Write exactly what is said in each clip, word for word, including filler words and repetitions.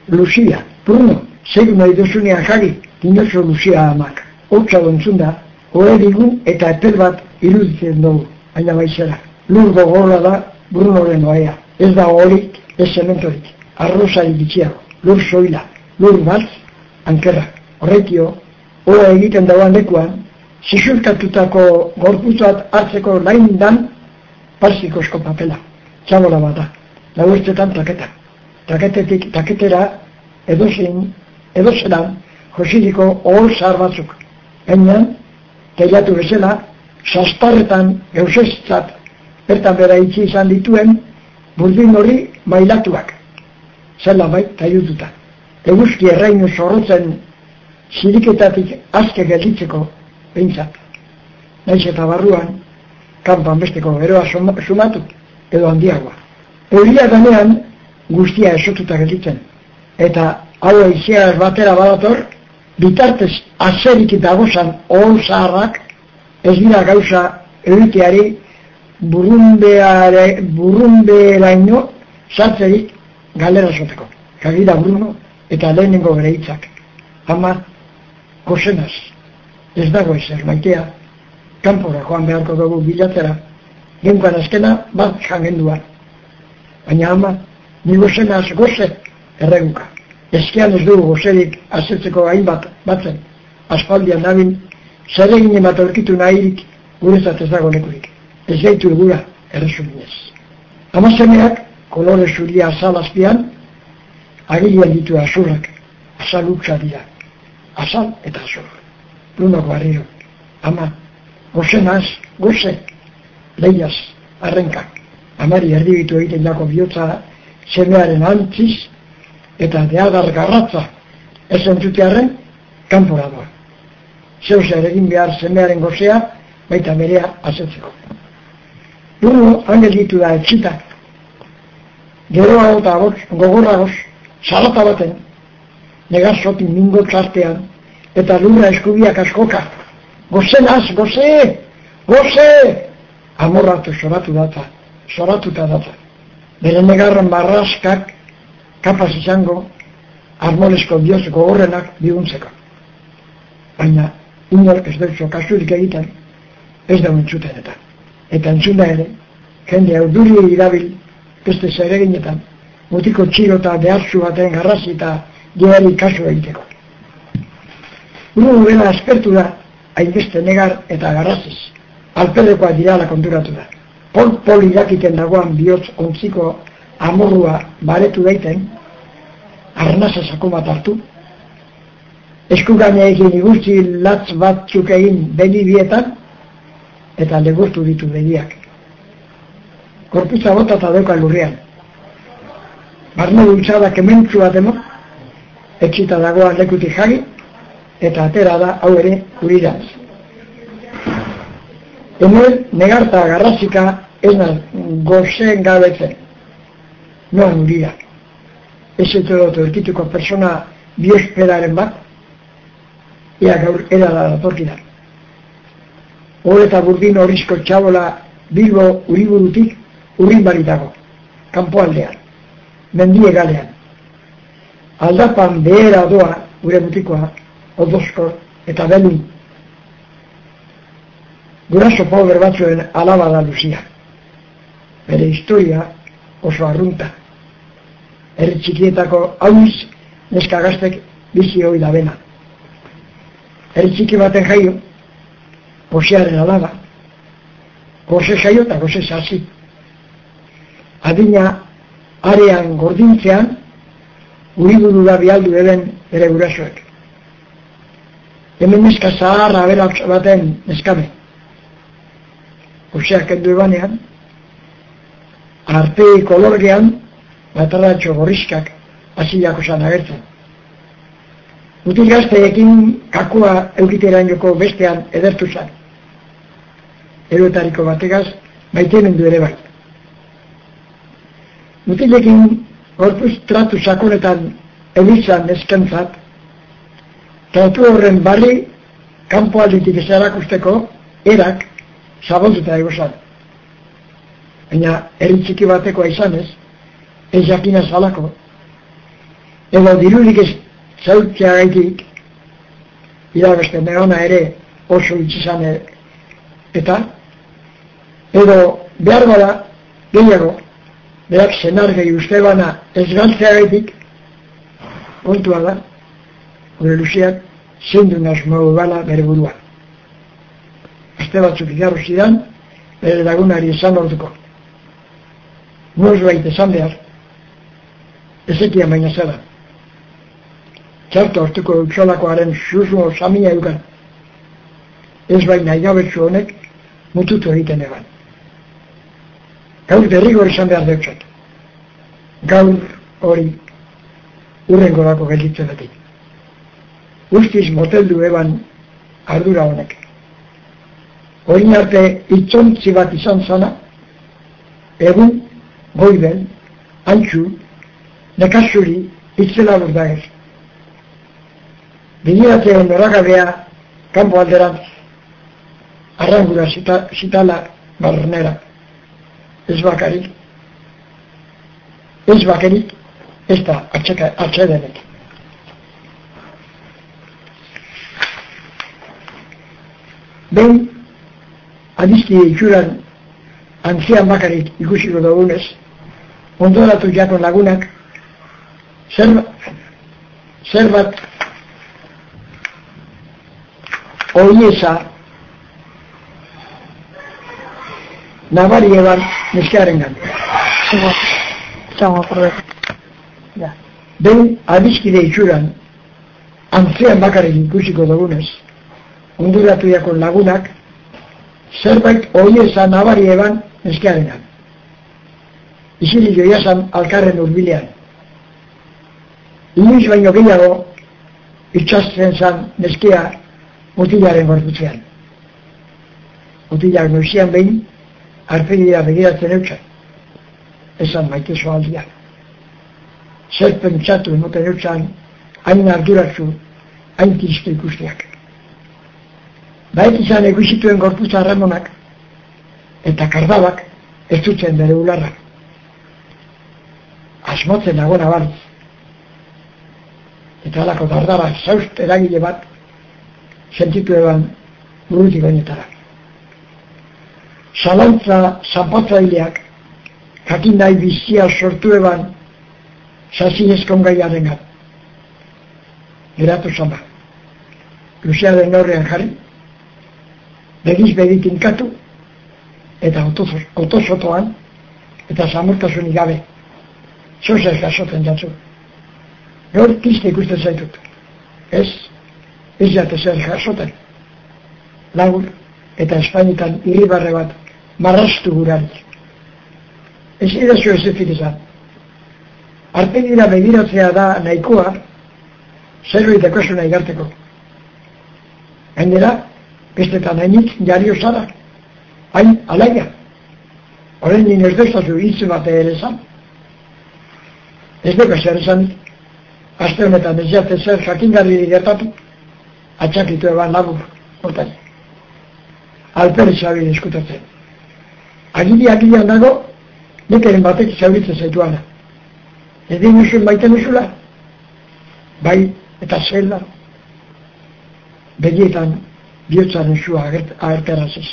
Lucia, Bruno, segu nahi duzunean jari, dinoso Lucia amak. Hotza dontzun da, ohe digun eta epel bat iruditzen dugu, baina baizera. Lur gogorra da Brunoren oea. Ez da horik, ez zementorik. Arrozari bitxiago, lur soila, lur bat, ankerra. Horretio, oa egiten dauan lekuan, zizurkatutako gorputzat hartzeko lain dan parsikozko papela. Txabola bat da, lauestetan taketa. Taketetik taketera edozein, edozelan josiliko ohol zahar batzuk. Gainean, teilatu bezala, sastarretan gauzestzat bertan bera itxi izan dituen burdin hori mailatuak. Zela bai, taiututa. Eguzki errainu zorrotzen ziriketatik azke gelditzeko behintzat. Naiz eta barruan, kanpan besteko beroa sumatu edo handiagoa. Euria ganean guztia esotuta gelditzen. Eta hau aizea batera badator, bitartez azerik dagozan ohol zaharrak ez dira gauza euriteari burrunberaino sartzerik galera zoteko. Kagira Bruno eta lehenengo bere hitzak. Ama, gozenaz, ez dago ezer maitea, kanpora joan beharko dugu bilatzera, genkoan azkena bat jangenduan. Baina ama, ni gozenaz goze erreguka. Ezkean ez dugu gozerik azetzeko hainbat batzen, aspaldian nabil, zeregin emat aurkitu nahirik guretzat ez dago lekurik. Ez gaitu egura erresuminez. Amazemeak, kolore zuria azal azpian, agilian ditu azurrak, azal uksa dira. Azal eta azur. Lunoko barriro. Ama, gozenaz, goze, lehiaz, arrenkak. Amari erdibitu egiten jako bihotza semearen antziz, eta deagar garratza ez entzutearen kanpora doa. Zeus egin behar semearen gozea, baita berea azetzeko. Bruno angel ditu da etxita. Geroago eta gogorragoz, salata baten, negar zotin mingo txartean, eta lurra eskubiak askoka. Gozenaz, goze! Goze! Amorratu zoratu data, zoratuta data. Bere negarren barraskak kapaz izango armolesko dioz gogorrenak biguntzeko. Baina, inork ez dut kasurik egiten, ez da entzuten eta. Eta entzunda ere, jende aurduri irabil, beste zereginetan, mutiko txirota behartzu baten garrazi eta gehiari kasu egiteko. Bruno dela aspertu da, hainbeste negar eta garraziz, alperrekoa dirala konturatu da. Pol-pol irakiten dagoan bihotz ontziko amorrua baretu daiten, arnaza sako bat hartu, eskuganeekin igurtzi latz batzuk egin begi bietan, eta legurtu ditu begiak. Korputza bota eta dauka lurrean. Barne dultzada kementzu bat emo, etxita dagoan lekutik jagi, eta atera da hau ere uriraz. Hemen negarta garrazika ez naz gozen gabetzen. Noan urira. Ez eto erkituko persona biosperaren bat, ea gaur edala datorkidan. Hor eta burdin horrizko txabola Bilbo uriburutik urrin baritago, kanpoaldean, mendie galean. Aldapan behera doa gure mutikoa, odozko eta belun. Guraso pober batzuen alaba da Lucia. Bere historia oso arrunta. Herri txikietako hauiz neska gaztek bizi hoi da bena. Herri txiki baten jaio, Gosearen alaba, goze jaio eta goze sasi. Adina arean gordintzean, uriburu da bialdu eben ere gurasoek. Hemen neska zaharra aberatz baten neskame. Gozeak kendu ebanean, arpei kolorgean, batarratxo gorrizkak azilako zan agertzen. Mutil gazteekin kakua eukiteran joko bestean edertu zan. Eroetariko bategaz maitemendu ere bai. Mutilekin gorpuz tratu sakonetan ebiltzan neskentzat, tratu horren barri kanpo alditik ez erakusteko erak zabontuta egozan. Baina herri txiki batekoa izanez, ez jakina zalako, edo dirurik ez zautzea gaitik, irabeste neona ere oso itxizan eta, edo behar bada, gehiago, berak senargei uste bana ez galtzea gaitik, kontua da, gure Luziak zeindun asmo bala bere buruan. Aste batzuk igarro zidan, bere lagunari esan orduko. Nuoz baita esan behar, ezekian baina zera. Txarto hartuko eutxolakoaren susumo samina eukan. Ez baina igabetsu honek mututu egiten eban. Gaur derrigor esan behar deutzat. Gaur hori urrengo dako gelditzen datik. Guztiz moteldu eban ardura honek. Horin arte itzontzi bat izan zana, egun, goibel, antxu, nekazuri, itzela burda ez. Bidiratzen noragabea, kanpo alderantz, arrangura zitala barnera. Ez bakarik, ez bakarik, ez da atxedenek. Ben, adizki itxuran antzian bakarik ikusiko dugunez, ondoratu jakon lagunak, zer bat oieza nabari eban neskearen gandu. Ben, adizkide itxuran antzian bakarik ikusiko dugunez, ondoratu jakon lagunak, zerbait oieza nabari eban neskearenan. Iziri joiazan alkarren urbilean. Inoiz baino gehiago itxasten zan neskea mutilaren gorputzean. Mutilak noizian behin arpegira begiratzen eutxan. Esan maite zoaldiak. Zer pentsatu emoten eutxan hain arduratzu, hain tiristu ikusteak. Baek izan eguzituen gorputza Ramonak eta kardabak ez dutzen bere ularra. Asmotzen nagona balitz. Eta alako dardara zaust eragile bat sentitu eban burutik bainetara. Zalantza zanpatzaileak jakin nahi bizia sortu eban zazinezkon gaiaren gat. Geratu zama. Luziaren aurrean jarri, begiz begit inkatu, eta otosotoan, eta zamurtasunik gabe, zozer jasoten jatzu. Gaur kiste ikusten zaitut. Ez, ez jate zer jasoten. Lagur, eta Espainitan irribarre bat marrastu gurarik. Ez edazu ez ezik izan. Arpegira begiratzea da nahikoa, zerbait ekosuna igarteko. Gainera, bestetan hainik jario zara, hain alaia. Horren nien ez dezatu hitz bat ere zan. Ez deko zer esanik, aste honetan ez jate zer jakingarri gertatu, atxakitu eban labur, hortan. Alper zabil eskutatzen. Agiri agirian dago, nekeren batek zauritzen zaituana. Ez dinuzun baiten uzula? Bai, eta zela, begietan bihotzaren zua agerteraziz.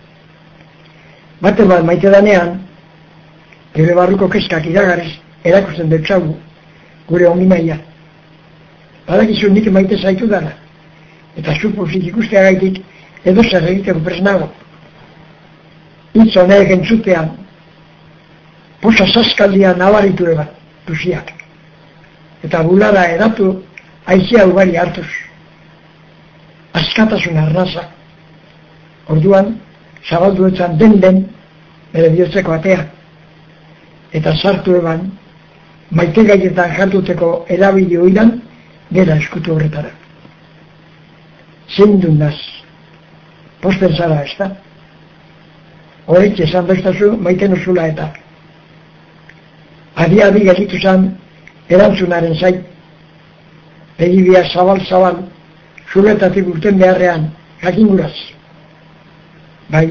Bate bat maite danean, gure barruko keskak iragarriz, erakusten dutxagu, gure ongimaia. Badakizu nik maite zaitu dara, eta zupozik ikustea gaitik edo zer egiteko presnago. Itz honek entzutean, posa saskaldian nabaritu eban, duziak. Eta bulara edatu, aizia ugari hartuz. Askatasun arnaza. Orduan, zabalduetzan den-den, bere bihotzeko atea. Eta sartu eban, maite gaietan jartuteko erabili oiran, gera eskutu horretara. Zein dun naz, posten zara ez da. Horretxe esan beztazu, maite nuzula eta. Adi-adi gelitu zan, erantzunaren zait. Begibia zabal-zabal, zuretatik urten beharrean, jakinguraz. Bai.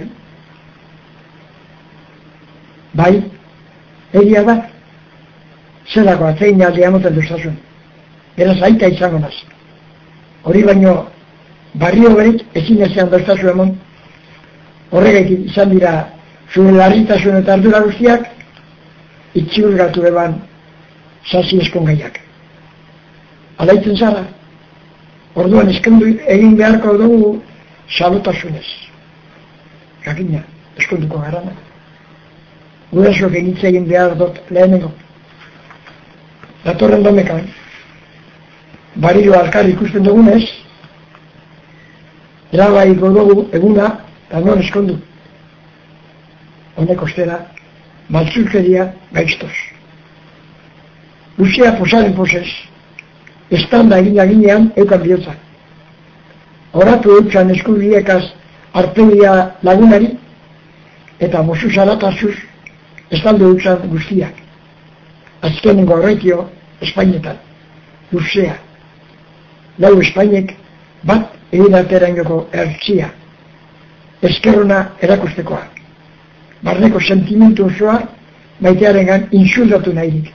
Bai, egia da. Zerako atzein aldi amoten duzazun. beraz aita izango naz. Hori baino, barrio berik ezin ezean doztazu emon, horregaitik izan dira zure larritasun eta ardura guztiak, itxiurgatu eban sasi eskongaiak. Alaitzen zara, orduan eskendu egin beharko dugu sabotasunez. Jakina, eskonduko garana. Gurasoak egitze egin behar dut lehenengo. Datorren domekan, barrio alkar ikusten dugunez, erabaiko dugu eguna, eta non eskondu. Honek ostera, maltzurkeria gaiztoz. Luzea posaren posez, estanda egina ginean eukan bihotza. Horatu eutxan eskubiekaz artegia lagunari, eta mosu zaratasuz, estaldu eutxan guztiak. Azkenengo horretio, Espainetan, luzea. Lau Espainek bat egin aterainoko ertzia, eskerrona erakustekoa. Barneko sentimentu osoa maitearengan insultatu nahirik.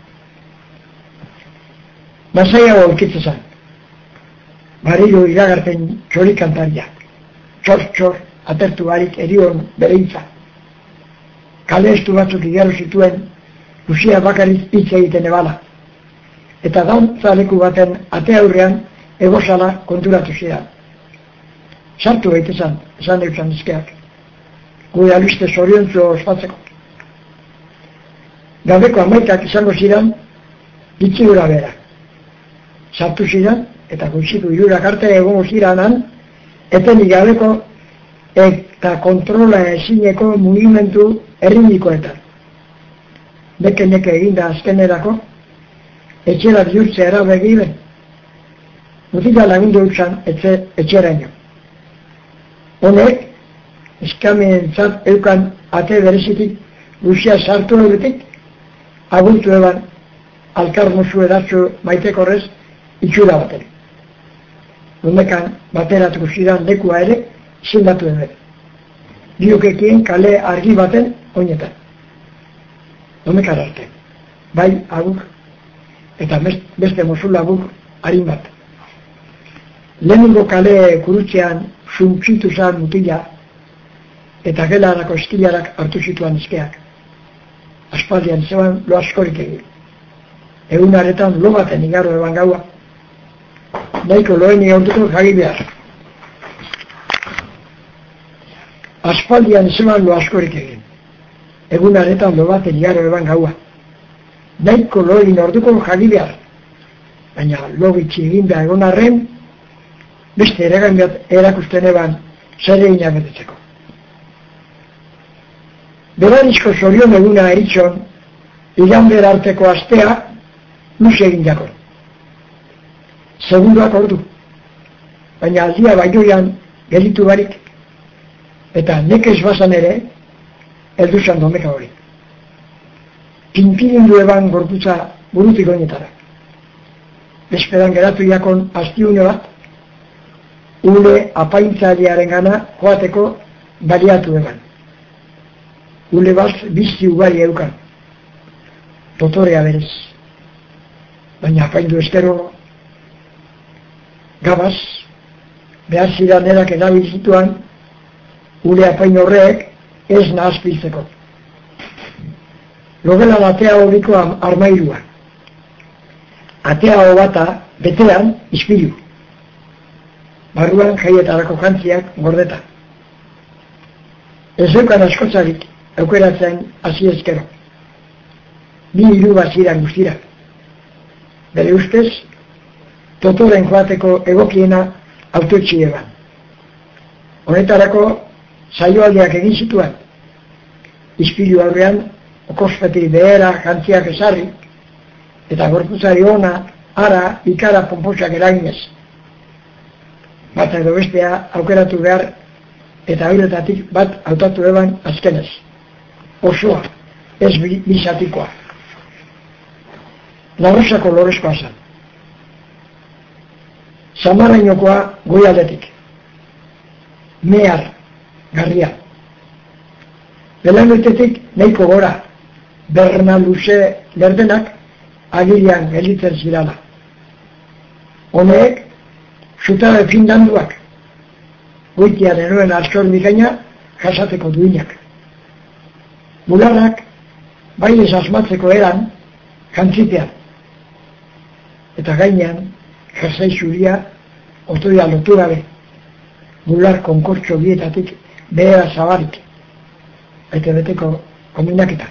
Masaiago olkitzezan, bariro iragarpen txorikantaria, txor-txor atertu barik erion bereintza. Kale estu batzuk igaro zituen Luzea bakariz hitz egiten ebala, eta dantza leku baten ate aurrean egozala konturatu zidan. Sartu gaitezan, esan eutzan dizkeak, gure albiste zoriontzu ospatzeko. Gabeko amaikak izango zidan, ditxigura bera. Sartu zidan, eta gutxitu irurak arte egongo ziranan, etenik gabeko eta kontrola ezineko mugimendu erritmikoetan. Neke-neke eginda azkenerako, etxera bihurtzea era begiren. Mutila lagundu eutxan etxeraino. Honek, eskameentzat eukan ate berezitik Luzea sartu horretik, agurtu eban alkar musu edatzu maitekorrez itxura baten. Honekan bateratu zidan lekua ere zindatu ebe. Diokekien kale argi baten oinetan. Homekar arte, bai agur, eta beste mozula agur harin bat. Lehenengo kale kurutzean zuntzitu zan mutila, eta gelarako estilarak hartu zituan eskeak. Aspaldian zeban lo askorik egin. Egun aretan lo baten igaro eban gaua. Nahiko loen igaurtuko jagi behar. Aspaldian zeban lo askorik egin. Egun aretan lo baten igaro eban gaua. Nahiko lo egin orduko jagi behar. Baina lo bitxi eginda egon arren, beste eragan erakusten eban zer egina betetzeko. Beranizko zorion eguna eritxon, igander arteko astea, luze egin jakon. Segunduak ordu, baina aldia baioian gelitu barik, eta nekez bazan ere, elduzan domeka hori. Pinpirindu eban gorputza burutik oinetara. Bezperan geratu jakon astiune bat, ule apaintzailearen gana joateko baliatu eban. Ule bat bizti ugari eukan, dotorea berez. Baina apaindu eskero, gabaz, behar zidan erak erabilzituan, ule apain horrek ez nahazpiltzeko. Logela atea horiko armairua. Atea hobata betean ispilu. Barruan jaietarako jantziak gordeta. Ez eukan askotzarik aukeratzen hasi ezkero. Bi hiru baziran guztirak. Bere ustez, totoren joateko egokiena autoetxi eban. Honetarako saioaldiak egin zituen. Ispilu aurrean, okospeti behera jantziak esarri, eta gorputzari ona, ara, ikara pomposak eraginez. Bata edo bestea aukeratu behar, eta euretatik bat hautatu eban azkenez. Osoa, ez bizatikoa. Larrosako lorezkoa zen. Samarrainokoa goi aldetik. Mehar, garria. Belanoitetik nahiko gora, berna luze lerdenak agirian gelitzen zirala. Honek, zutabe finlanduak, goitia denuen askor bikaina jasateko duinak. Bularrak, bai ez asmatzeko eran, jantzitean. Eta gainean, jasai zuria, otoia lotu gabe, bular konkortxo bietatik behera zabarik, aite beteko kombinaketa.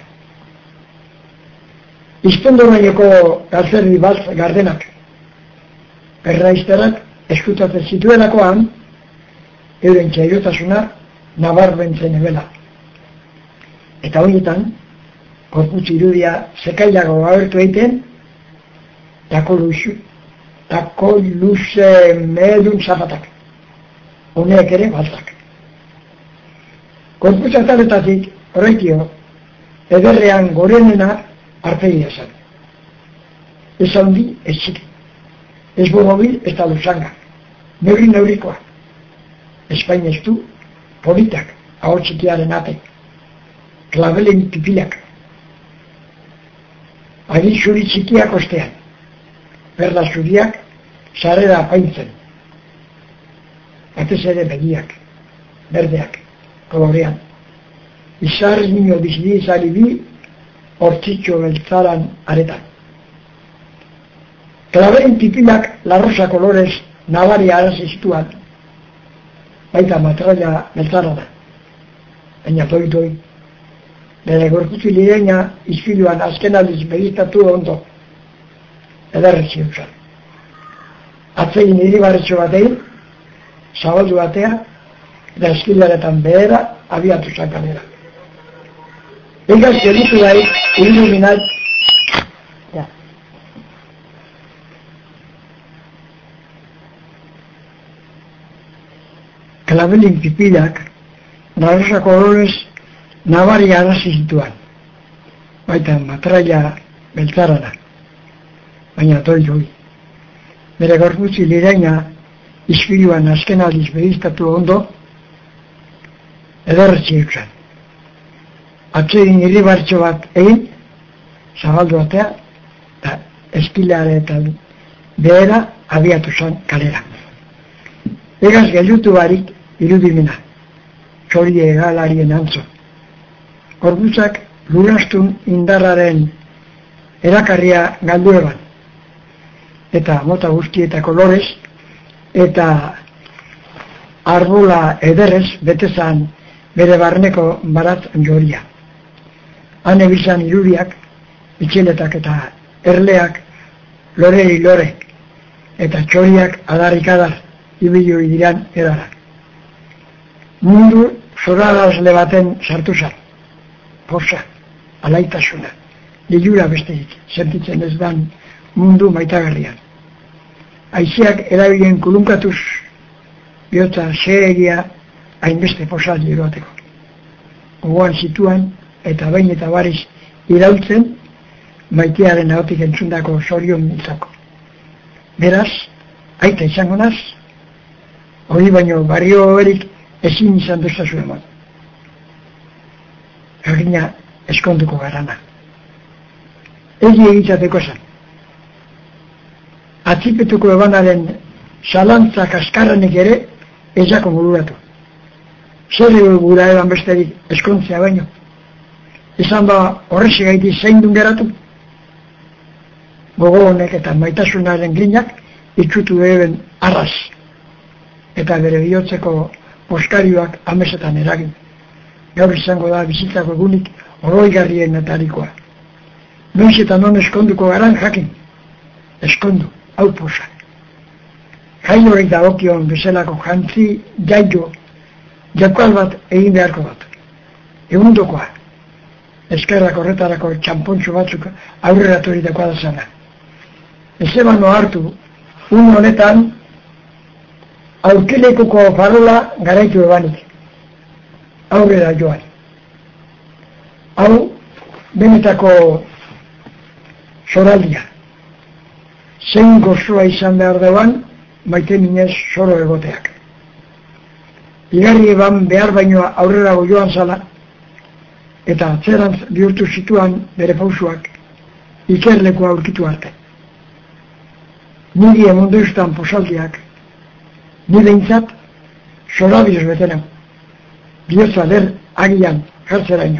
Iztondo gaineko gazerri bat gardenak, perraizterak eskutatzen zituenakoan, euren txairotasuna nabarbentzen ebela. Eta honetan, gorputz irudia sekailago agertu egiten, tako luze, tako luze medun zapatak, honeak ere baltak. Gorputz ataletatik, horrekio, ederrean gorenena arpegia zen. Ez handi, ez txiki. Ez borobil, ez da luzanga. Neuri neurikoa. Espain ez du, politak, hau txikiaren atek. Klabelen pipilak. Ari zuri txikiak ostean. Berda zuriak, sarera apaintzen. Batez ere begiak, berdeak, kolorean. Izar nino bizidi izari bi, hortzitxo beltzaran aretan. Klabelen pipilak larrosa kolorez nabari arazi zituan, baita matraia beltzarana, baina toi-toi. Bere gorputzi lireina izfiluan azken aldiz begitatu ondo, ederretzi eusan. Atzegin iribarretxo batein, zabaldu batea, eta eskilaretan behera abiatu zakalera. Egaz gelitu gai, iluminat, ja. Klabelin pipilak, narrosa kolorez, nabari arazi zituan, baita matraia beltzarana, baina toi-toi. Bere gorputzi lireina izfiluan azken aldiz begiztatu ondo, ederretzi eusan. Atzegin irribartxo bat egin, zabaldu atea, eta eskilaretan behera abiatu zen kalera. Egaz geldutu barik irudimena, txori egalarien antzo. Gorputzak lurastun indarraren erakarria galdu eban, eta mota guztieta kolorez, eta arbola ederrez betezan bere barneko barat joria. Han ebiltzan irudiak, itxiletak eta erleak lorei lore, eta txoriak adarrik adar ibiloi diran edara. Mundu zorarazle baten sartu zan, posa, alaitasuna, lilura besteik, sentitzen ez dan mundu maitagarrian. Aizeak erabilen kulunkatuz, bihotza zeregia hainbeste posa jiroateko. Gogoan zituan, eta bain eta bariz iraultzen, maitearen ahotik entzundako zorion mintzako. Beraz, aita izango naz, hori baino bario erik ezin izan duztazu eman. Jakina eskonduko garana. Egi egitzateko zen. Atzipetuko ebanaren zalantzak askarranik ere ezako mururatu. Zer gura eban besterik eskontzea baino. Izan ba horrezi gaiti zeindun geratu. Gogo honek eta maitasunaren glinak itxutu eben arraz. Eta bere bihotzeko poskarioak amesetan eragin. Gaur izango da bizitzako egunik oroigarrien etarikoa. Noiz eta non eskonduko garan jakin. Eskondu, hau posa. Jain horrek dagokion bezalako jantzi jaio, jakoal bat egin beharko bat. Egundokoa. Eskerrak horretarako txampontxo batzuk aurreratu egitekoa da zana. Ez ebano hartu, un honetan aurkelekuko farola garaitu ebanik. Aurrera joan. Hau, benetako zoraldia. Zein gozoa izan behar deban, maite minez zoro egoteak. Igarri eban behar baino aurrerago joan zala, eta atzerantz bihurtu zituan bere pausuak ikerlekoa aurkitu arte. niri emundu eustan posaldiak, ni behintzat, sorabioz betena, bihotza der agian jartzeraino.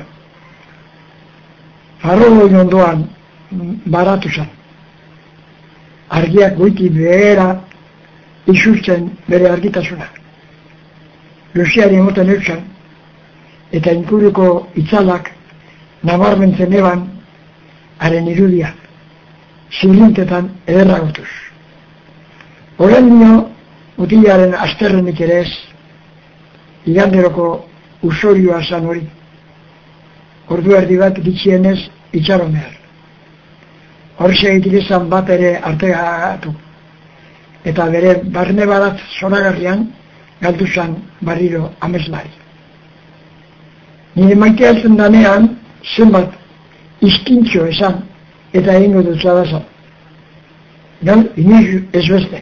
Farroi ondoan baratu zen. Argiak goiti behera isurtzen bere argitasuna. Luziari emoten eutxan, eta inkuruko itzalak nabarmentzen eban haren irudia, zilintetan ederragotuz. Horren nio, mutilaren asterrenik ere ez, iganderoko usorioa zan hori. Ordu erdi bat bitxienez itxaron behar. Horxe egitik izan bat ere artegatu, eta bere barne barat zoragarrian galdu zan barriro ameslari. Nire maitea zen danean, zenbat izkintxo esan eta egingo dutza da zan. Gal, inoiz ez beste.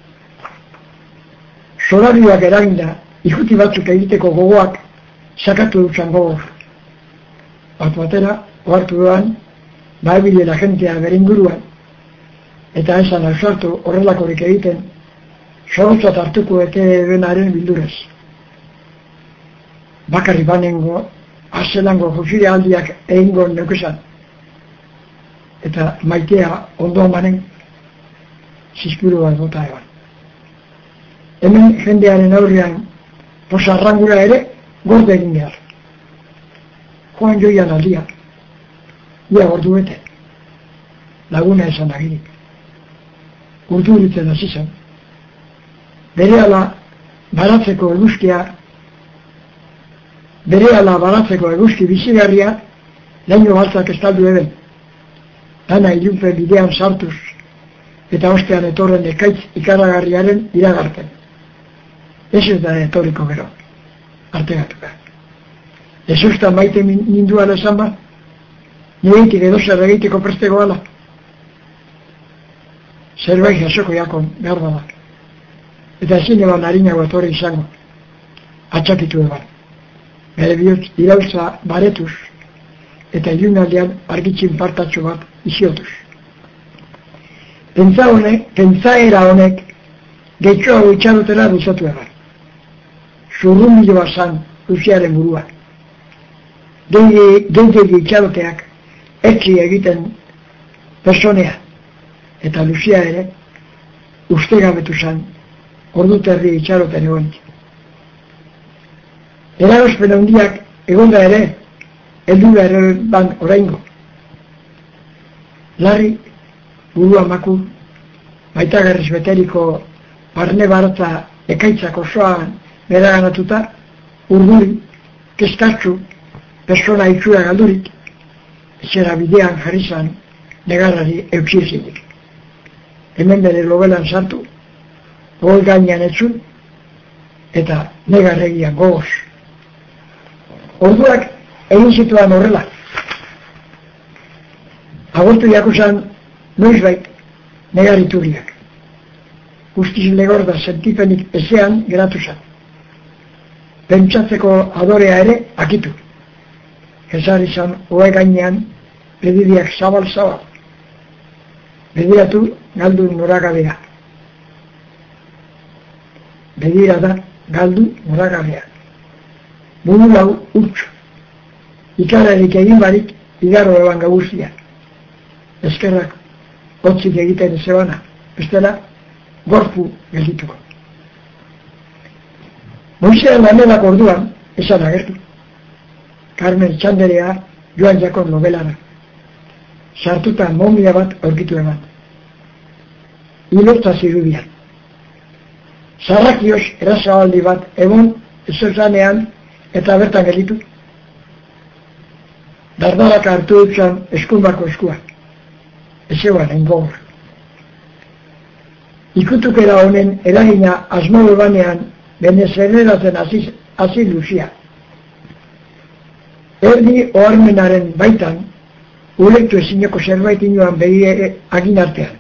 Zorarioak eraginda, ikuti batzuk egiteko gogoak sakatu dutxan gogor. Bat batera, ohartu doan, baebilela jentea bere inguruan, eta esan ausartu horrelakorik egiten, zorotzat hartuko ete benaren bildurez. Bakarri banengo, azelango josire aldiak egingo neukesan, eta maitea ondoan banen, zizkuru bat bota eban. Hemen jendearen aurrean, posarrangura ere, gorde egin behar. Joan joian aldia, ia gordu bete, laguna esan agirik. Urtu ditzen hasi zen. Berehala baratzeko eguzkia, berehala baratzeko eguzki bizigarria, laino baltzak estaldu eben. Dana ilunpe bidean sartuz, eta ostean etorren ekaitz ikaragarriaren iragarten. Ez ez da etorriko gero, artegatuka. Ez usta maite ninduala esan ba, nireitik edo zer egiteko prestego ala. Zerbait jasoko jakon behar bada. Eta ezin eban harinago etorri izango, atxakitu eban. Bere bihotz irautza baretuz, eta ilunaldean argitxin partatxo bat iziotuz. Pentsa honek, pentsaera honek, gehitxoago itxarotera duzatu eban. Zurrumbiloa zan Luziaren burua. Gehiagik itxaroteak etxi egiten personea, eta Luzia ere ustegabetu zan ordu terdi itxaroten egon. Eragozpen handiak egonda ere, heldura ere ban oraingo. Larri, burua maku, baitagarriz beteriko barne baratza ekaitzak osoan beraganatuta, urduri, kezkatzu, persona itxura galdurik, etxera bidean jarri zan negarrari eutxizilik. Hemen bere lobelan sartu, goi gainean etzun, eta negarregian gogoz. Orduak egin zituan horrela. Agortu jakusan noizbait negariturriak. Guztiz legorda sentipenik ezean geratu zan. Pentsatzeko adorea ere akitu. Ezar izan oe gainean bedidiak zabal-zabal. Bediratu galdu noragabea. Bedira da galdu noragabea. Buru lau utxu. Ikararik egin barik igaro eban gabuzia. Eskerrak hotzik egiten ezebana. Bestela gorpu geldituko. Moisean lanelak orduan, esan agertu. Carmen Txanderea joan jakon nobelara. Sartuta momia bat aurkitu eman. Ilortza zirudian. Zarrakioz erazabaldi bat egon ezozanean eta bertan gelitu. Dardaraka hartu dutxan eskumbako eskua. Ezeoan engogor. Ikutukera honen eragina asmo banean venezueleratzen hasi Luzia. Erdi oharmenaren baitan, urektu ezineko zerbait inoan behi agin artean.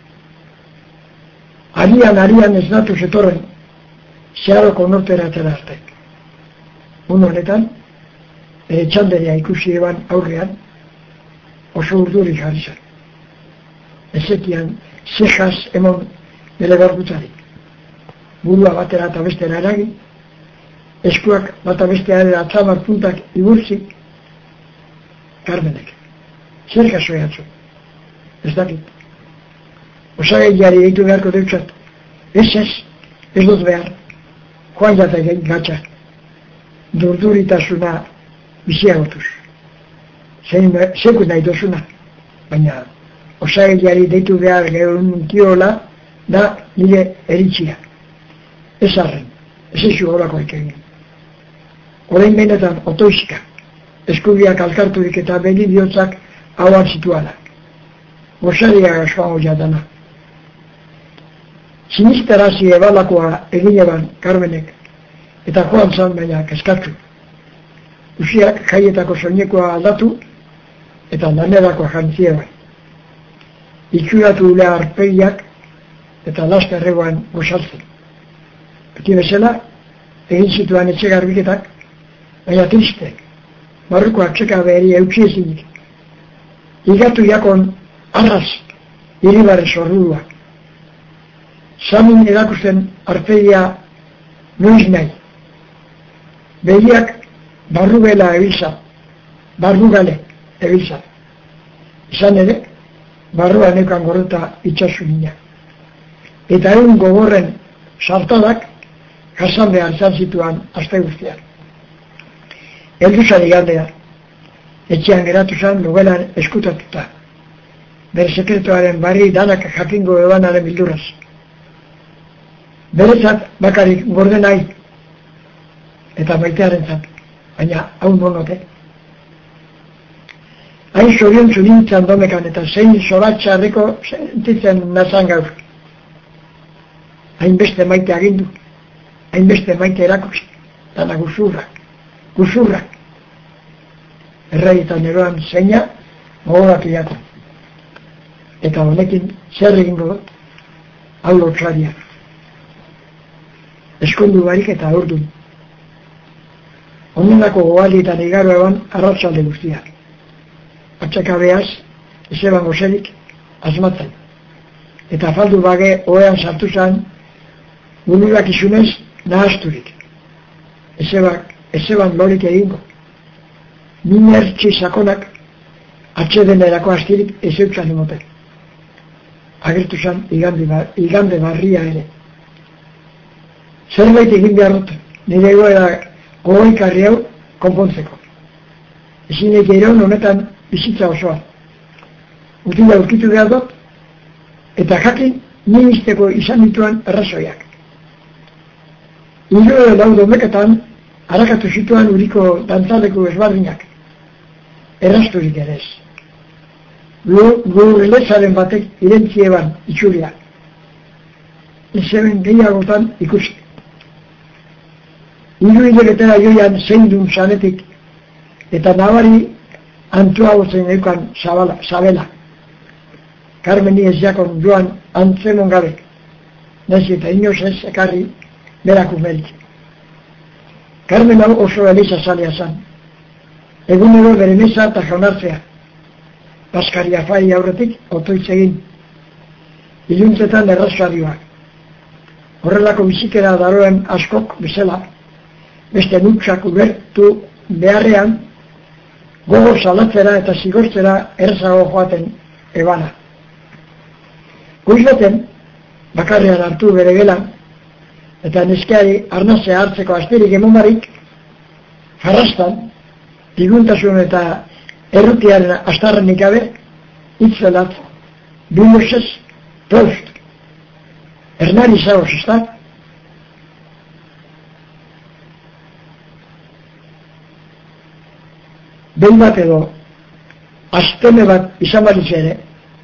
Arian, arian ez natu zetorren, zeharoko norteratzen arte. Un honetan, e, Txanderea ikusi eban aurrean, oso urduri jarri zen. Ezekian, zehaz emon bere gorputzari. Burua batera eta bestera eragin, eskuak bata bestearen atzamar puntak igurtzi, Carmenek. Zer kaso ehatzu? Ez dakit. Osagaiari deitu beharko deutzat. Ez ez, ez dut behar. Joan jatek gatsa. Durduritasuna biziagotuz. Zeku nahi dozuna. Baina osagaiari deitu behar gehun kiola da nire eritxia. Ez arren, ez ezu horakoik egin. Orain benetan otoizka, eskubiak alkarturik eta begi bihotzak hauan zituanak. Gozariak askoan jatana. Sinistarazi ebalakoa egin eban Carmenek, eta joan zan baina keskatzu. Usiak jaietako soinekoa aldatu, eta lanerakoa jantzia bai. Itxuratu ule arpegiak, eta laska erregoan gozaltzen. Beti bezala, egin zituan etxe garbiketak, baina triste, barruko atxeka beheri eutxi ezinik. Igatu jakon arraz, iribarre zorruduak. Samin erakusten arpegia noiz nahi. Begiak barrugela ebilza, barrugale ebilza. Izan ere, barruan eukan gorrota itxasu nina. Eta egun gogorren sartadak jasan behar izan zituan aste guztian. Heldu zari galdea, etxean geratu zan logelan eskutatuta. Bere sekretoaren barri danak jakingo ebanaren bilduraz. Berezat bakarik gorde nahi, eta maitearen zat, baina hau monote. Hain zoriontzu nintzen domekan eta zein zoratxarreko sentitzen nazan gaur. Hainbeste maite agindu, hainbeste maite erakutsi, dana guzurrak, guzurrak. Errei eta neroan zeina, gogorak iako. Eta honekin zer egingo dut, hau lotxaria. Eskondu barik eta urdun. Onenako goalietan igaro eban arratsalde guztia. Atxakabeaz, ez eban gozerik, asmatzen. Eta faldu bage oean sartu zan, gunurak izunez nahazturik. Ez eban lorik egingo. Minertsi sakonak atxeden erako astirik ez eutzan emote. Agertu zan igande, igande barria ere. Zerbait egin behar dut, nire egoera gogoikarri hau konpontzeko. Ezin eke iraun honetan bizitza osoa. Utila urkitu behar dut, eta jakin niristeko izan dituan errazoiak. Iro lau domeketan harakatu zituan uriko dantzaleko ezbardinak. Errazturik ere ez. Gu elezaren batek irentzi eban itxuria. Ezeben gehiagotan ikusi. Hiru hileketera joian zein dun zanetik, eta nabari antua gotzen eukan zabela. Carmeni ez jakon joan antzemon gabe, nahiz eta inoz ez ekarri berak umerik. Carmen hau oso eliza zalea zan. Egunero bere meza eta jaunartzea. Baskaria fai aurretik otoitz egin. Iluntzetan errazkarioak. Horrelako bizikera daroen askok bezala, beste nutsak ubertu beharrean, gogo salatzera eta zigortzera errazago joaten ebana. Goizbaten, bakarrean hartu bere gelan, eta neskeari arnazea hartzeko asterik emonbarik, jarrastan, diguntasun eta errutiaren astarrenik gabe, itzelat, bilosez, proust. Ernari zagoz, ez da? Behin bat edo, asteme bat izan balitz ere,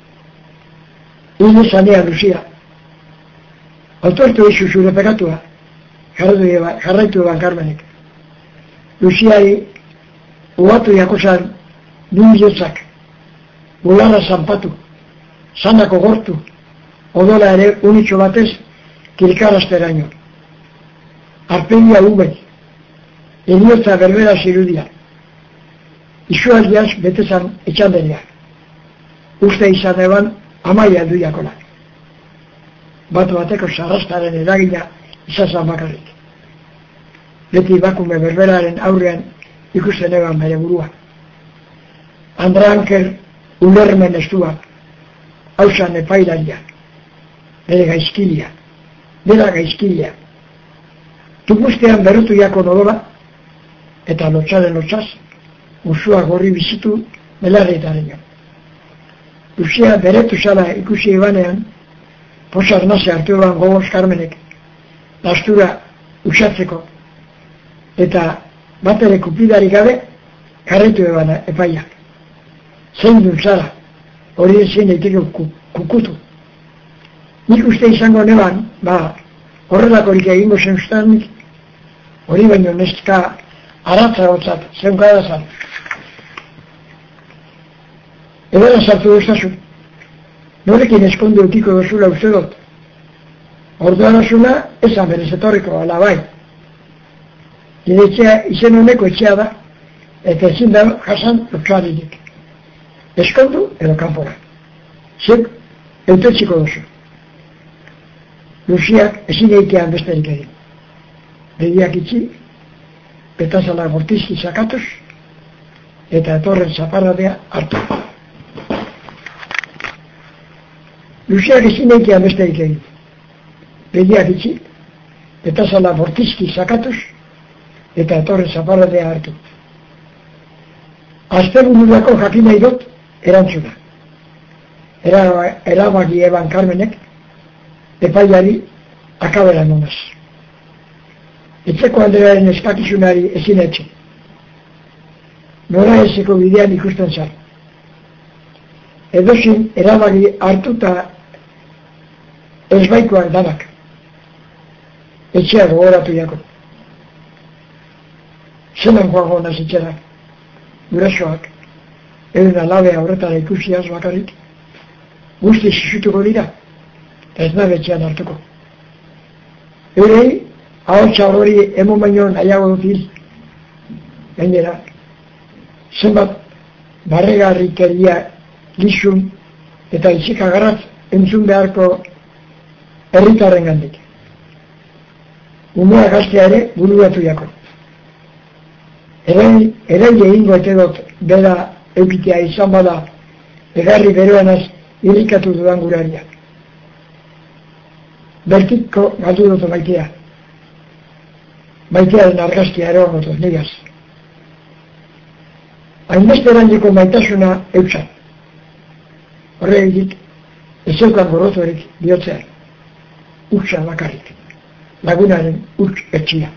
hile zanean Lucia. Autortu izu zure pekatua, jarraitu eban Carmenek. Luciari, uatu jakozan, nuen jotzak, bularra zanpatu, zanako gortu, odola ere unitxo batez, kilkarasteraino. Arpegia ubei, heliotza berbera zirudia. Izualdiaz betezan etxanderia. Uste izan eban amaia duiakonak. bat bateko sarrastaren eragina izazan bakarrik. Beti bakume berberaren aurrean ikusten eban bere burua. Andra Anker ulermen estua, hausan epailaria, bere gaizkilia, bera gaizkilia. Tupuztean berutu jako nodola, eta lotxaren lotxaz, usua gorri bizitu belarretaren jo. Lucia beretu zala ikusi ebanean, posar naze hartu eban gogoz Karmenek, lastura usatzeko, eta batere kupidari gabe, karretu eban epaiak. Zein dun zara, hori ezin eiteko kukutu. Nik uste izango neban, ba, horrelakorik egingo zen ustanik, hori baino neska aratza gotzat, zeukada zan. Edera sartu duztazu, norekin eskondu eutiko dozula uste dut. Orduan osuna, esan berez etorriko, ala bai. Nire etxea izen honeko etxea da, eta ezin da jasan lotxaririk. Eskondu edo kanpora. Zek, eutetxiko duzu. Luziak ezin eitean besterik egin. Begiak itxi, petazala gortizki sakatuz, eta etorren zaparradea hartu. Luziak ezin eitean besterik egin. Begiak itxi, petazala gortizki sakatuz, eta etorren zaparradea hartu. Astebururako jakin nahi dut, erantzuna. Erabaki eban Karmenek, epaiari akabera emonaz. Etxeko alderaren eskakizunari ezin etxe. Nora ezeko bidean ikusten zar. Edozin erabaki hartuta ezbaikoak danak. Etxea gogoratu jako. Zenan joago nazitxerak, gurasoak, egun alabe aurretara ikusiaz bakarrik, guzti zisutuko dira, eta ez nahi etxean hartuko. Eurei, ahotsa hori emon baino nahiago dut hil. Gainera, zenbat barregarrikeria gizun eta izikagaratz entzun beharko herritarren gandik. Umea gaztea ere buruatu jako. Erai egingo etedot bera eukitea izan bada egarri beroanaz irrikatu dudan guraria. Bertiko galdu dut maitea. Maitearen argazkia ero gotu, nigaz. Hainbeste erandiko maitasuna eutxan. Horregik, ez zeukan gorrozorik bihotzean. Utsa bakarrik. Lagunaren uts etxia.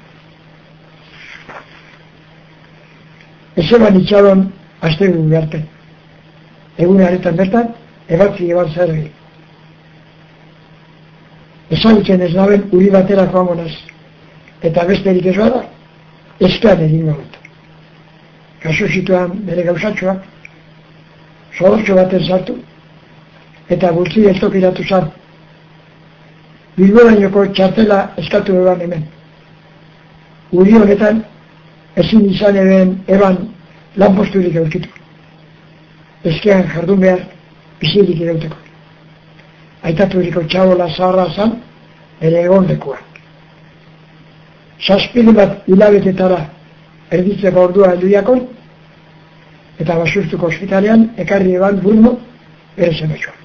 Ez eban itxaron astegun beharte. Egun aretan bertan, ebatzi eban zerri. Ezagutzen ez naben uri batera joamonaz, eta besterik ez bada, eskan egingo dut. Kaso zituan bere gauzatxoak, zorotxo baten sartu, eta bultzi ez tokiratu zan. Bilborainoko txartela eskatu eban hemen. Uri honetan, ezin izan eben eban lanposturik aurkitu. Eskean jardun behar, bizirik idauteko. Aitaturiko txabola zaharra zan, ere egondekua. Zazpide bat hilabetetara erditzeko ordua helduiakon, eta basurtuko ospitalean ekarri eban burmo bere zenotxoa.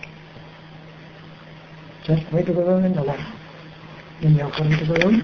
Zer, maituko dauden da lar. Gine okorrituko dauden.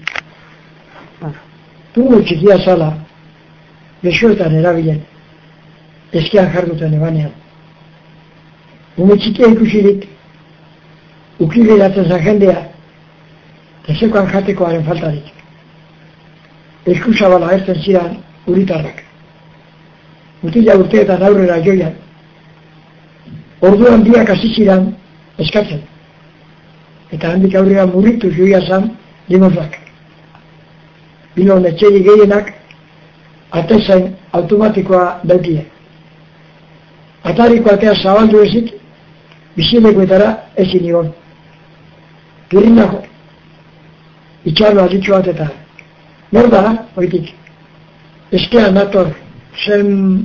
Tungo txikia zala, besoetan erabilen, eskean jarduten ebanean. Ume txikia ikusirik, ukiberatzen zan jendea, ezekoan jatekoaren faltarik. Eskuzabala ertzen ziren uritarrak. Mutila urteetan aurrera joian. Orduan biak hasi ziren eskatzen. Eta handik aurrera murritu joia zan limozak. Bilon etxeri gehienak atezain automatikoa daukie. Atariko atea zabaldu ezik, bizilekoetara ezin igon. Girinako, itxarro aditxo bat eta nor da, oitik, eskean nator, zen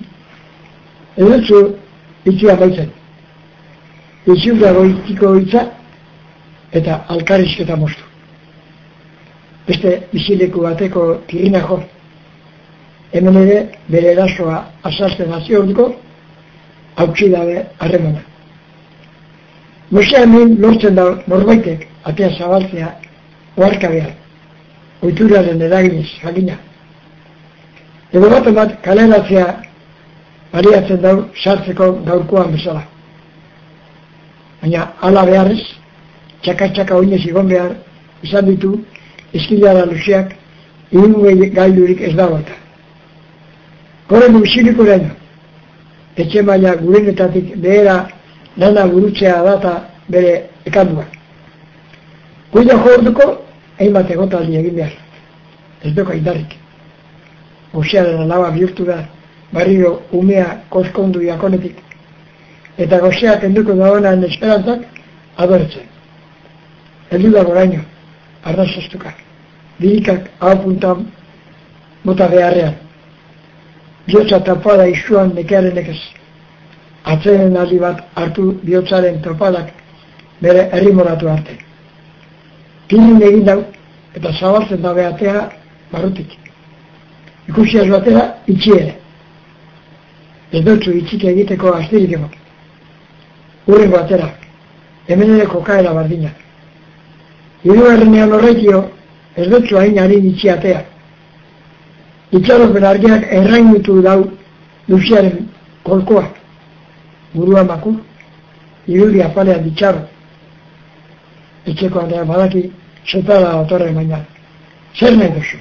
edutzu itxua baitzen. Itxura goitiko itza, eta alkarrizketa moztu. Beste bizileku bateko tirina jo. Hemen ere bere erasoa azaltzen hasi orduko hautsi dabe harremana. Gozea hemen lortzen da norbaitek atea zabaltzea oharkabean, ohituraren eraginez jakina. Edo bat bat kaleratzea baliatzen dau sartzeko gaurkoan bezala. Baina hala beharrez, txaka-txaka oinez igon behar izan ditu eskilara luzeak irungo gailurik ez dago eta. Goren biziliko eraino, etxe maila gurenetatik behera lana burutzea data bere ekandua. Guida jo orduko, hainbat egotaldi egin behar, ez doka indarrik. Gozearen alaba bihurtu da, barriro umea koskondu jakonetik, eta gozea kenduko dagoenaren esperantzak adoretzen. Heldu da goraino, arrazostuka, birikak hau puntan bota beharrean. Biotza tapada izuan nekearen nekez. Atzenen aldi bat hartu bihotzaren topadak bere herrimoratu arte. Tirin egin dau eta zabaltzen da behatea barrutik. Ikusiaz batera itxi ere. Ez dutzu itxik egiteko astirik egon. Urrengo atera, hemen ere kokaera bardina. Hiru herrenean horrekio ez dutzu hain harin itxi atea. Itxaropen argiak errainutu dau luziaren kolkoa. Burua makur, irudi apalean ditxarro. Etxeko handean badaki, zetada otorre baina. Zer nahi duzu?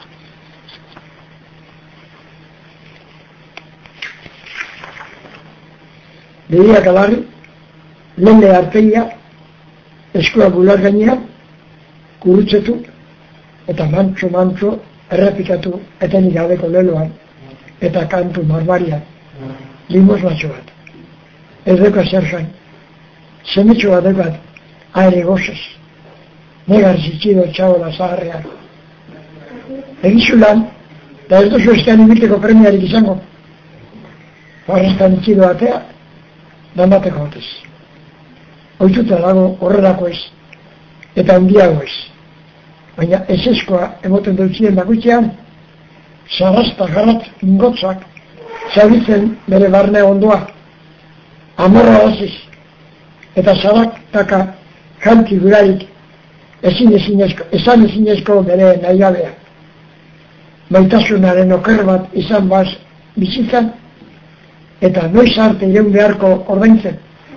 Begiak alarri, lende arteia, eskua bular gainean, kurutzetu, eta mantxo-mantxo errepikatu etenik gabeko leloan, eta kantu marbarian, limos batxo bat. Ez deka zer zain, zemitxo bat dekat, aire gozez, negar zitxido txabola zaharrean. Egizu lan, eta ez duzu estean ibilteko premiarik izango. Horreztan itxido atea, danbateko hotez. Oituta dago horrelako ez, eta handiago ez. Baina ez eskoa emoten dutzien bakoitzean, zarrazta garrat ingotzak, zabitzen bere barne ondoa, amorra hasiz, eta zaraktaka janti duraik, ezin ezinezko, esan ezinezko bere nahi gabea. Maitasunaren oker bat izan baz bizitzan, eta noiz arte ireun beharko ordaintzen.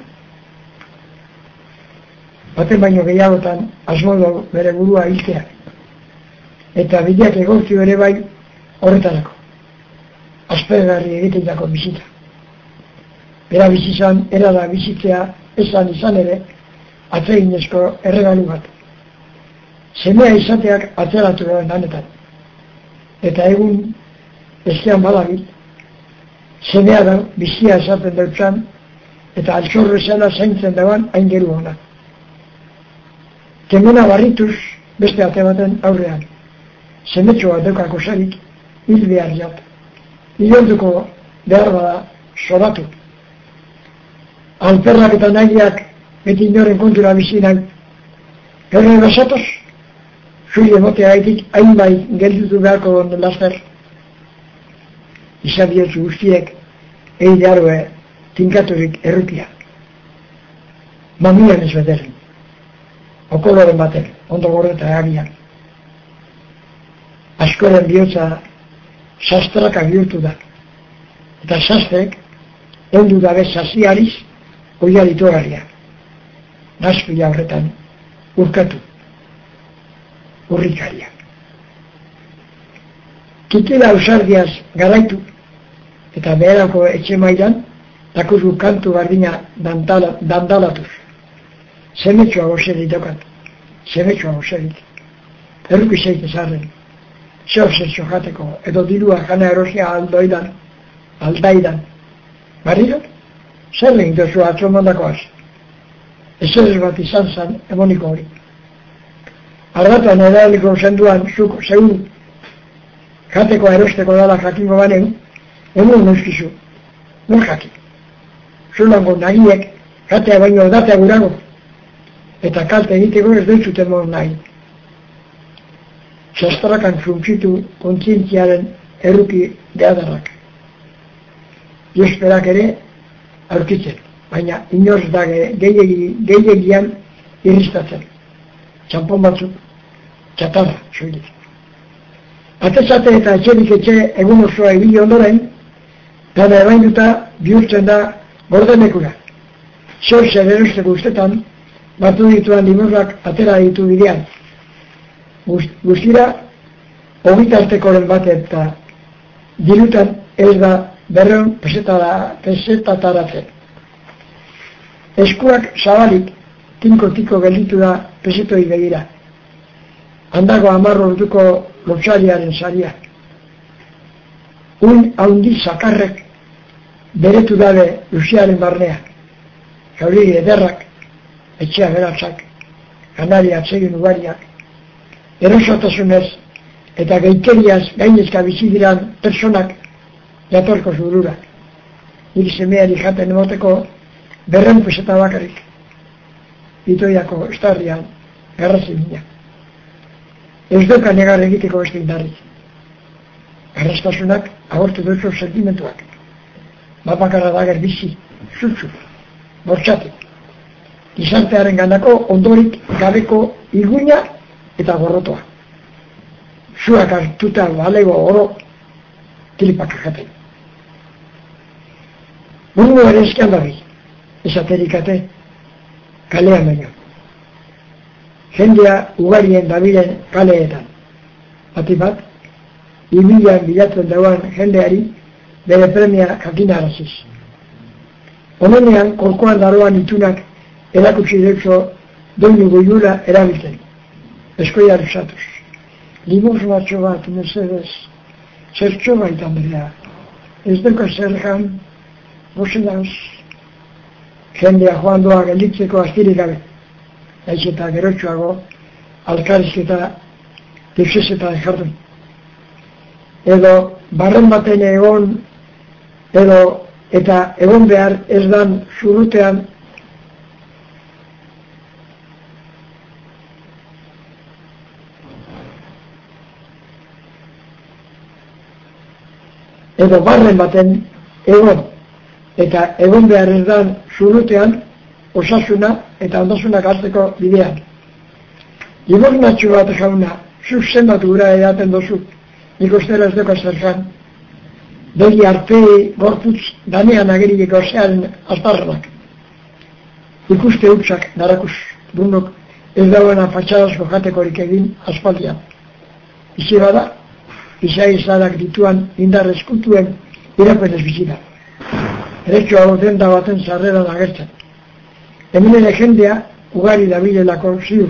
Baten baino gehiagotan asmodo bere burua hiltea. Eta bideak egortzio ere bai horretarako. Aspergarri egiten dako bizita. Bera bizitzan, erada bizitzea esan izan ere, atzeginezko erregalu bat. Semea izateak atzeratu da danetan. Eta egun bestean badabil, semea da bizia esaten dautzan, eta altxorro esana zaintzen dauan hain geru hona. Kemena barrituz beste ate baten aurrean. Semetxoa deukako zarik, hil behar jat. Ilorduko behar bada soratu. Alperrak eta nahiak beti inoren kontura bizinak. Gerre basatoz, zui emotea haitik hainbait geldutu beharko don laster. Izan diotzu guztiek, eide arroe tinkaturik errutia. Mamian ez bederen. Okoloren batek, ondo gorreta egagian. Askoren bihotza sastraka bihurtu da. Eta sastrek, endu dabe sasiariz, oia dituagaria. Nazpila horretan, urkatu. Urrikaria. Kitela ausardiaz garaitu, eta beherako etxe mailan, takurru kantu bardina dandala, dandalatuz. Zemetxoa gozerit dokat, zemetxoa gozerit. Erruki zeite zarren, zeo zertxo jateko, edo dirua jana erosia aldoidan, aldaidan. Barriro, zer lehen dozu atzo mondakoaz. Ezer bat izan zan emoniko hori. Argatan edaliko zenduan zuk zeur, jateko erosteko dala jakingo banen, egun neuskizu, non jakin. Zulango nagiek, jatea baino datea gurago. eta kalte egiteko ez dut mon nahi. Sastrakan zuntzitu kontzientziaren erruki behadarrak. Diosperak ere aurkitzen, baina inorz da gehiagian irristatzen. Txampon batzuk, txatarra, soilik. Atezate eta etxerik etxe egun osoa ibili ondoren, dana ebainduta bihurtzen da gordenekura. Zor zer erosteko ustetan, batu dituan limurrak atera ditu bidean. Guztira, ogitartekoren bat eta dirutan ez da berreun pesetataratzen. Eskuak zabalik, tinko-tiko gelditu da pesetoi begira. Handago amarro orduko lotxariaren saria. Un haundi zakarrek beretu dabe luziaren barnea. Gauri ederrak, etxea beratzak, kanari atsegin ugariak, erosotasunez eta geikeriaz gainezka bizi diran personak jatorko zururak. Nik semeari jaten emoteko berren peseta bakarrik. Itoiako estarrian garrazi mina. Ez doka negar egiteko beste indarrik. Garrastasunak agortu dutzu sentimentuak. Bapakarra dager bizi, zutzu, bortxatik. Gizartearen ganako ondorik gabeko iguina eta gorrotoa. Zuak hartuta balego oro tilipak jaten. Mungu ere eskean dabi, esaterikate, kalean baino. Jendea ugarien dabilen kaleetan. Bati bat, imilan bilatzen dauan jendeari bere premia jakinaraziz. Honenean, kolkoan daroan itunak erakutsi dutzo doinu goiura erabiltzen. Eskoia rusatuz. Limuz batxo bat, mesedez, zertxo baita berea. Ez duka zerjan, bosenauz, jendea joan doa gelditzeko astirik gabe. Naiz eta gerotxoago, alkarizketa, dipsesetan jardun. Edo, barren baten egon, edo, eta egon behar ez dan zurrutean, edo barren baten egon, eta egon behar ez dan zurrutean, osasuna eta ondasunak hartzeko bidean. Limosnatxu bat jauna, zuz zenbat gura edaten dozu, nik ostera ez doka zerjan, begi arpei gorputz danean agerik gozearen aztarrenak. Ikuste hutsak narakus, bunok ez dauena fatxadazko jatekorik egin aspaldian. Izi bada, izai izadak dituan indar eskutuen irapen ez bizita. Derecho hau denda baten sarreran agertzen. Hemen ere jendea ugari dabilelako ziur.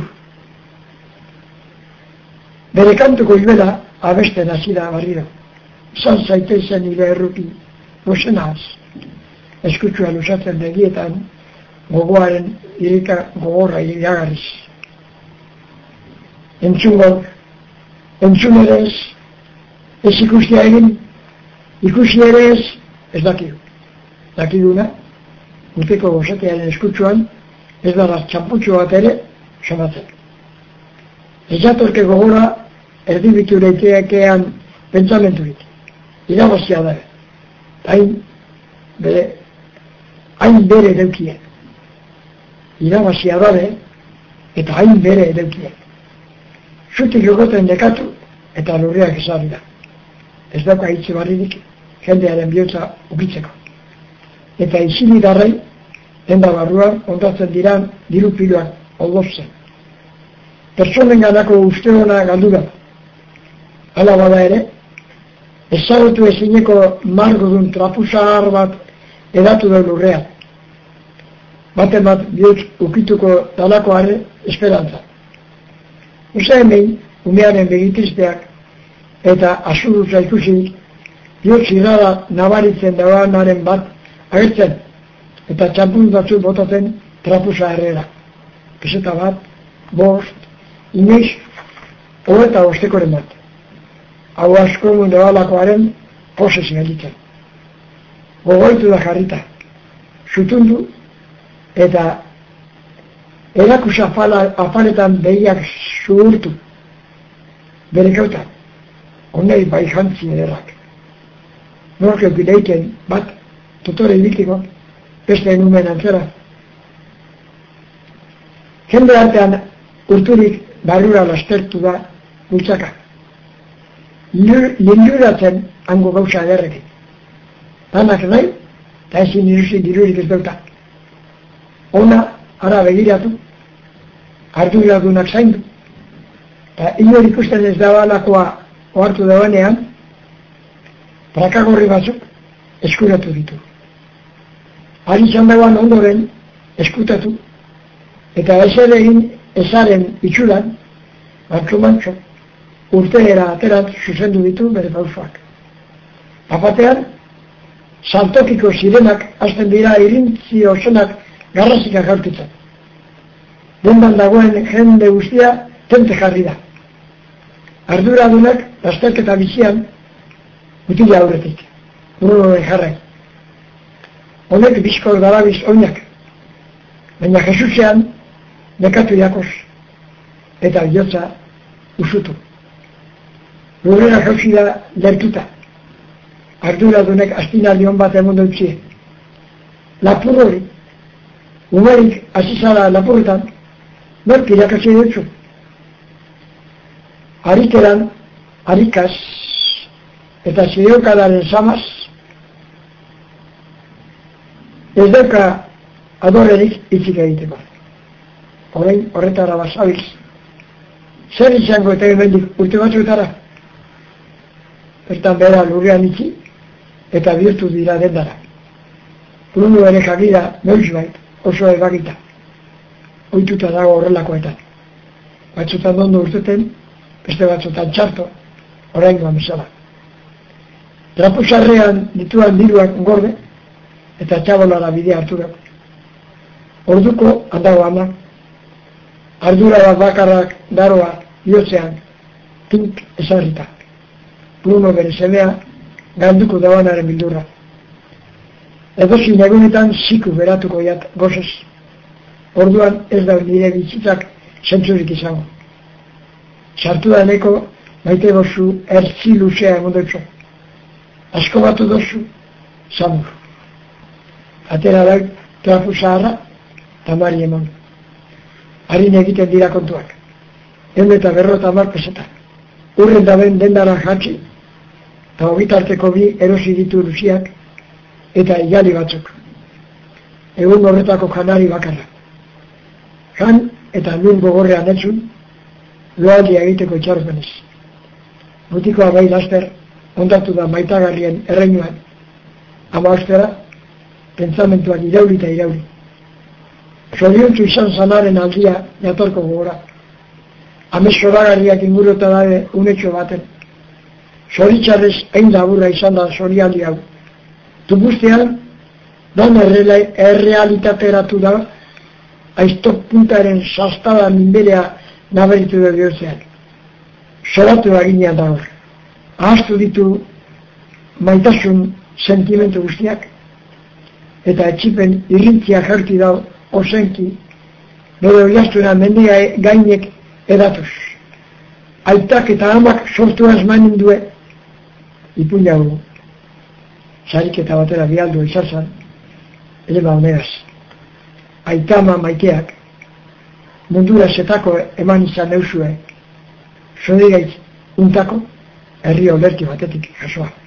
Bere kantuko ibela abesten hasi da barriro. Zan zaiteizen nire erruki, gozenaz. Eskutsua lusatzen begietan, gogoaren irika gogorra iragarriz. Entzun gaur, entzun ere ez, ez ikustia egin, ikusi ere ez, ez dakigu. Dakiguna, urteko gozatearen eskutsuan, ez dara txamputxo bat ere, somatzen. Ez jatorke gogora, erdibitu leiteakean pentsamenturik. Irabazia da, hain bere, hain bere edeukie. Irabazia dabe, eta hain bere edeukie. Zutik egoten dekatu, eta lurriak ezari da. Ez dauka hitze barririk, jendearen bihotza ukitzeko. Eta izili darrei, denda barruan ondatzen diran diru piloak odozzen. Pertsonen ganako uste hona galdu da. Hala bada ere, ezagutu ezineko margodun trapuzahar bat edatu da lurrean. Baten bat bihotz ukituko dalakoare esperantza. Usa hemen, umearen begitizteak eta azurutza ikusi, bihotz irara nabaritzen dagoanaren bat agertzen, eta txampun batzuk botatzen trapuza herrera. Peseta bat, bost, inoiz, hogeta bostekoren bat. Hau asko mundu balakoaren posez gelditzen. Gogoitu da jarrita, zutundu eta erakus afaletan behiak zuhurtu, bere kautan, honei bai jantzi ederrak. Norkeuk ileiken bat, tutore ibitiko, beste enumen antzera. Jende artean urturik barrura lastertu da bultzaka. Liluratzen hango gauza ederrekin. Danak nahi, eta ezin irusi dirurik ez dauta. Ona, ara begiratu, arduradunak zaindu, eta inor ikusten ez dabalakoa ohartu dauanean, prakagorri batzuk eskuratu ditu. Ari txandagoan ondoren eskutatu, eta ezer egin ezaren itxuran, mantxo-mantxo, urteera aterat zuzendu ditu bere pausoak. Apatean, saltokiko zirenak hasten dira irintzi osonak garrasikak aurkitzen. Dendan dagoen jende guztia tente jarri da. Arduradunak lasterketa bizian mutila aurretik, urunoren jarrai. Honek bizkor darabiz oinak, baina Jesusean nekatu jakoz, eta bihotza usutu. Lurrera jauzi da lertuta, arduradunek astinaldion bat emon dutzie. Lapur hori, umerik azizara lapurretan, nork irakatzi dutzu. Arikeran, arikaz, eta zideokadaren samaz, ez dauka adorerik itzik egiteko. Horrein horretara basabiz. Zer izango eta emendik urte batzuetara? Bertan behera lurrean itzi eta bihurtu dira dendara. Unu ere jagira neuz bait oso ebagita. Oituta dago horrelakoetan. Batzutan ondo urteten, beste batzutan txarto, oraingoan bezala. Trapusarrean dituan diruak gorde, eta txabolara bidea hartu dago. Orduko handago ama, ardura bat bakarrak daroa bihotzean, tink ezarrita. Bruno bere semea galduko dagoenaren bildurra. Edozin egunetan ziku beratuko jat gozez. Orduan ez da nire bizitzak zentzurik izango. Sartu da neko maite gozu ertzi luzea emondotxo. Asko batu dozu, samur. Atera dauk trapu zaharra, tamari emon. Harin egiten dira kontuak. Egun eta berrota hamar peseta. Urren daben dendara jatzi, eta hogitarteko bi erosi ditu luziak, eta igali batzuk. Egun horretako janari bakarra. Jan eta nun gogorrean etzun, loaldia egiteko itxarpenez. Mutikoa bai laster, ondatu da maitagarrien erreinuan. Ama ostera, pentsamentuak irauli eta irauli. Zoriontzu izan zanaren aldia jatorko gogora. Amez zoragarriak ingurota dabe unetxo baten. Zoritxarrez hain laburra izan da zorialdi hau. Tupuztean, dan errealitateratu da, aiztok puntaren sastada minberea naberitu da bihotzean. Zoratu aginean da hor. Ahaztu ditu maitasun sentimentu guztiak, eta etxipen irrintzia jarti da osenki, bere oiaztuna mendia gainek edatuz. Aitak eta amak sortu azmanin due, ipuña gu, sariketa batera bialdu izazan, ere ba honegaz. Aitama maiteak, mundura zetako eman izan eusue, zodigaitz untako, herri olerki batetik jasoa.